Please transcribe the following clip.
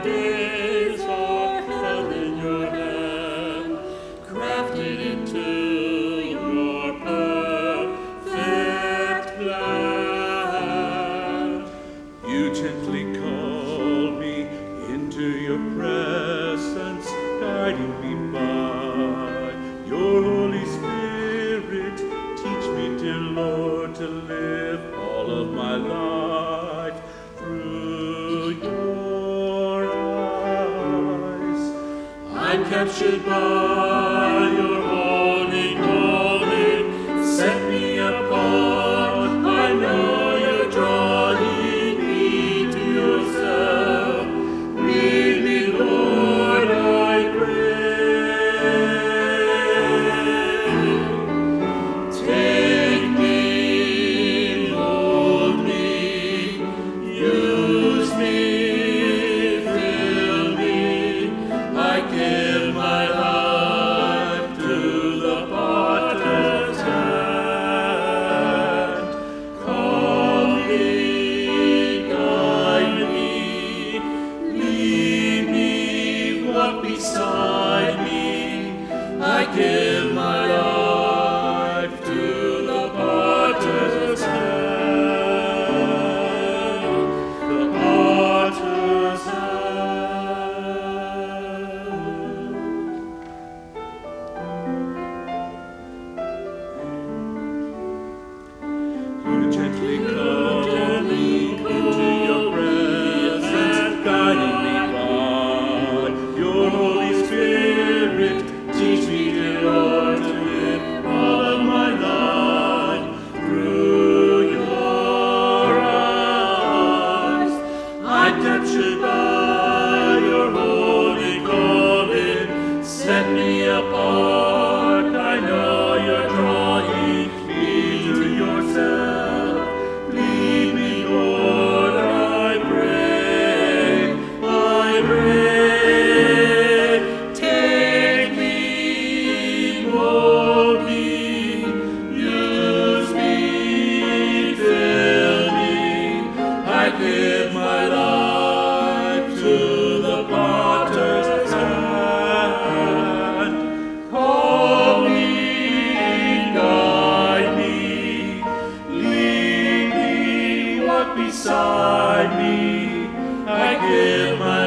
days are held in your hand, crafted into your perfect plan. You gently call me into your presence, guiding me by your Holy Spirit. Teach me, dear Lord, to live all of my life through your eyes. I'm captured by your holy calling. Set me apart. I know you're drawing me to yourself. Lead me, Lord, I pray. Take me, mold me, use me, fill me. I give my life to the potter's hand. Call me, guide me, lead me, walk beside me. I give my life to the potter's hand. The potter's hand. You gently call me into your presence, guiding me by your Holy Spirit. Teach me, dear Lord, to live all of my life through your eyes. I'm captured by your holy calling. Set me apart. I know you're drawing me to yourself. Lead me, Lord, I pray. I pray. Take me, mold me, use me, fill me. I give my life to the potter's hand. Call me, guide me, lead me, walk beside me. I give my